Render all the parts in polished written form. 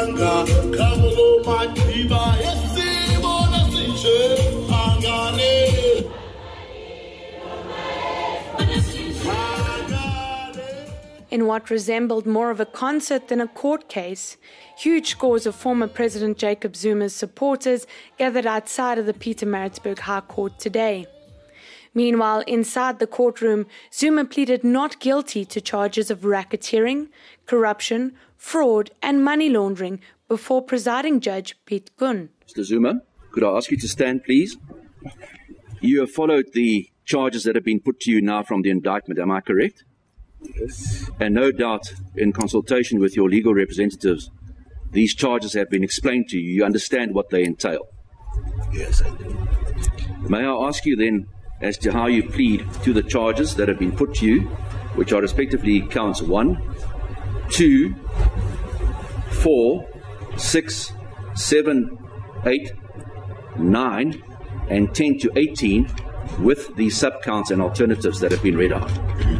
In what resembled more of a concert than a court case, huge scores of former President Jacob Zuma's supporters gathered outside of the Pietermaritzburg High Court today. Meanwhile, inside the courtroom, Zuma pleaded not guilty to charges of racketeering, corruption, fraud and money laundering before presiding judge Piet Koen. Mr. Zuma, could I ask you to stand, please? You have followed the charges that have been put to you now from the indictment, am I correct? Yes. And no doubt, in consultation with your legal representatives, these charges have been explained to you. You understand what they entail? Yes, I do. May I ask you then as to how you plead to the charges that have been put to you, which are respectively counts 1, 2, 4, 6, 7, 8, 9, and 10 to 18, with the sub-counts and alternatives that have been read out?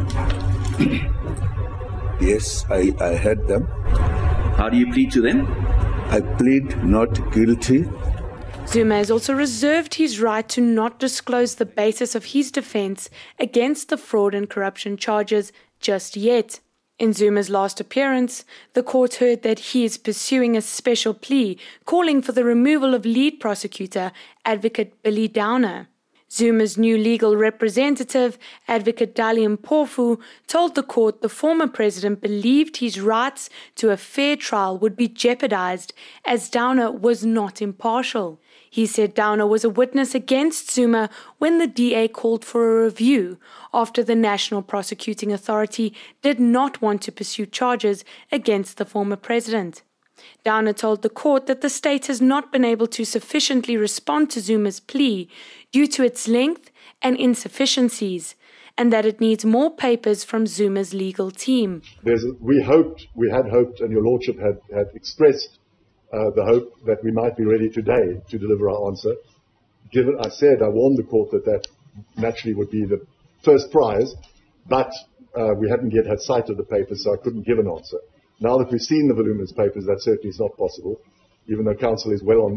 Yes, I heard them. How do you plead to them? I plead not guilty. Zuma has also reserved his right to not disclose the basis of his defense against the fraud and corruption charges just yet. In Zuma's last appearance, the court heard that he is pursuing a special plea calling for the removal of lead prosecutor, Advocate Billy Downer. Zuma's new legal representative, Advocate Dali Mpofu, told the court the former president believed his rights to a fair trial would be jeopardized as Downer was not impartial. He said Downer was a witness against Zuma when the DA called for a review after the National Prosecuting Authority did not want to pursue charges against the former president. Downer told the court that the state has not been able to sufficiently respond to Zuma's plea due to its length and insufficiencies, and that it needs more papers from Zuma's legal team. We had hoped, and your lordship had expressed the hope that we might be ready today to deliver our answer. I warned the court that naturally would be the first prize, but we hadn't yet had sight of the papers, so I couldn't give an answer. Now that we've seen the voluminous papers, that certainly is not possible, even though counsel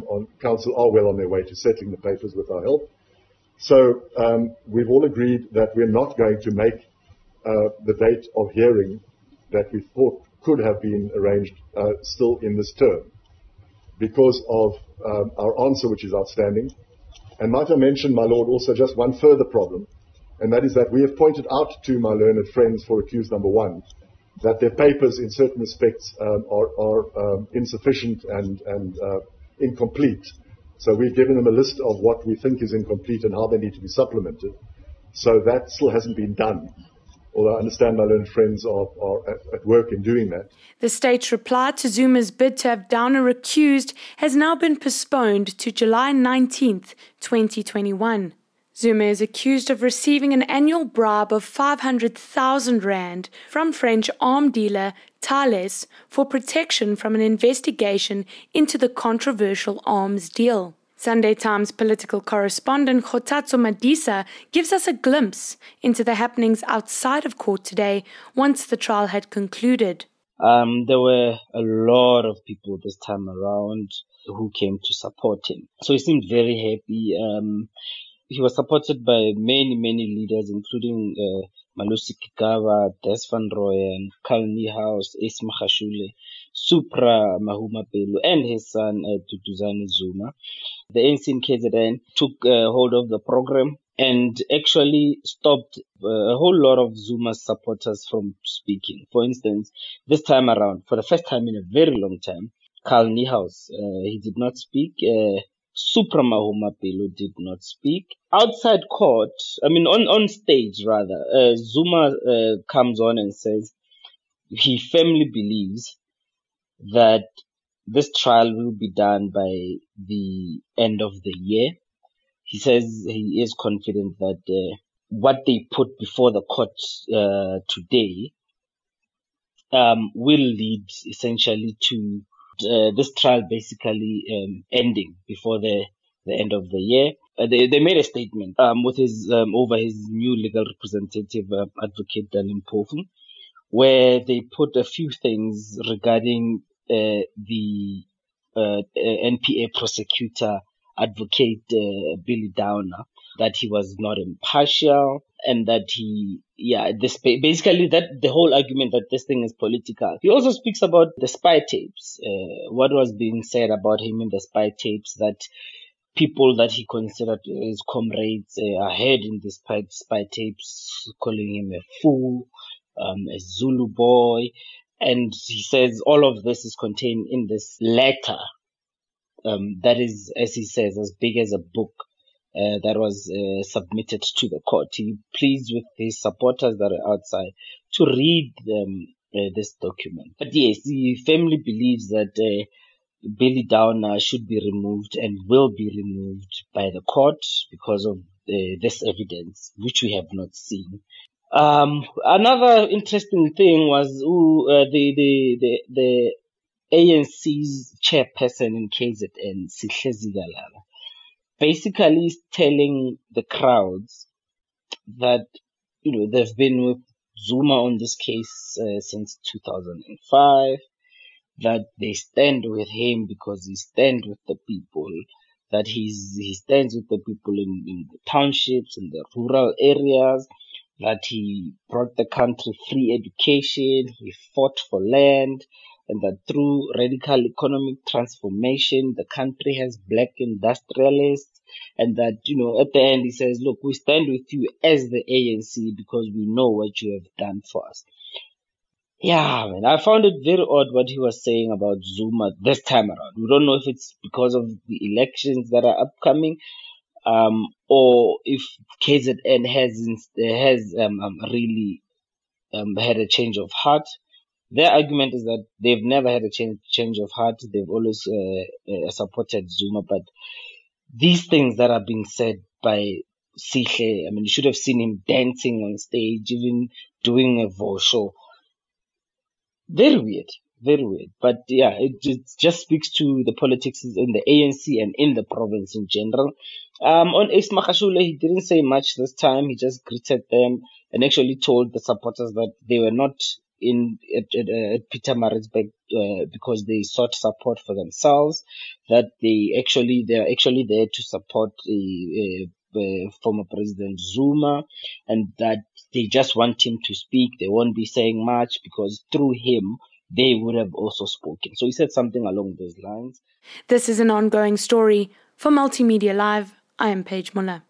are well on their way to settling the papers with our help. So we've all agreed that we're not going to make the date of hearing that we thought could have been arranged still in this term because of our answer, which is outstanding. And might I mention, my lord, also just one further problem, and that is that we have pointed out to my learned friends for accused number 1 that their papers in certain respects are insufficient and incomplete. So we've given them a list of what we think is incomplete and how they need to be supplemented. So that still hasn't been done, although I understand my learned friends are at work in doing that. The state's reply to Zuma's bid to have Downer recused has now been postponed to July 19th, 2021. Zuma is accused of receiving an annual bribe of 500,000 rand from French arm dealer Thales for protection from an investigation into the controversial arms deal. Sunday Times political correspondent Kgotatso Madisa gives us a glimpse into the happenings outside of court today once the trial had concluded. There were a lot of people this time around who came to support him. So he seemed very happy. He was supported by many leaders, including Malusi Gigaba, Des van Rooyen, Karl Niehaus, Ace Magashule, Supra Mahumapelo, and his son Duduzane Zuma. The ANC in KZN took hold of the program and actually stopped a whole lot of Zuma's supporters from speaking. For instance, this time around, for the first time in a very long time, Karl Niehaus, he did not speak. Supra Mahumapelo did not speak. Outside court, on stage rather, Zuma comes on and says he firmly believes that this trial will be done by the end of the year. He says he is confident that what they put before the court today will lead essentially to this trial basically ending before the end of the year. They made a statement with his over his new legal representative, Advocate Dali Mpofu, where they put a few things regarding the NPA prosecutor, advocate Billy Downer, that he was not impartial, and that basically that the whole argument that this thing is political. He also speaks about the spy tapes, what was being said about him in the spy tapes, that people that he considered his comrades are heard in the spy tapes, calling him a fool, a Zulu boy. And he says all of this is contained in this letter that is, as he says, as big as a book that was submitted to the court. He pleads with his supporters that are outside to read this document. But yes, the family believes that Billy Downer should be removed and will be removed by the court because of this evidence, which we have not seen. Another interesting thing was the ANC's chairperson in KZN, Sihle Zikalala, basically is telling the crowds that, they've been with Zuma on this case since 2005, that they stand with him because he stands with the people, that he stands with the people in the townships, in the rural areas, that he brought the country free education, he fought for land, and that through radical economic transformation, the country has black industrialists, and that, at the end he says, look, we stand with you as the ANC because we know what you have done for us. Yeah, man, I found it very odd what he was saying about Zuma this time around. We don't know if it's because of the elections that are upcoming, or if KZN has really had a change of heart. Their argument is that they've never had a change of heart. They've always supported Zuma, but these things that are being said by Sihle, you should have seen him dancing on stage, even doing a voice show. Very weird. But yeah, it just speaks to the politics in the ANC and in the province in general. On Ace Magashule, he didn't say much this time. He just greeted them and actually told the supporters that they were not at Pietermaritzburg because they sought support for themselves, that they're actually there to support former President Zuma, and that they just want him to speak. They won't be saying much because through him they would have also spoken. So he said something along those lines. This is an ongoing story. For Multimedia Live, I am Paige Muller.